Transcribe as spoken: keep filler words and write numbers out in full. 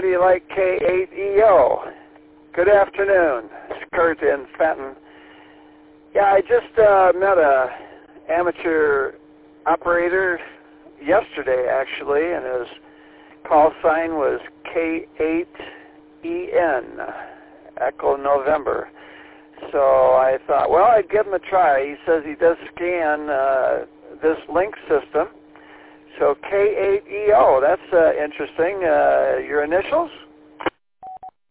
do you like K eight E O? Good afternoon. It's Kurt in Fenton. Yeah, I just uh, met a amateur operator yesterday, actually, and his call sign was K eight E N, Echo November. So I thought, well, I'd give him a try. He says he does scan uh, this link system. So K eight E O, that's uh, interesting. Uh, your initials?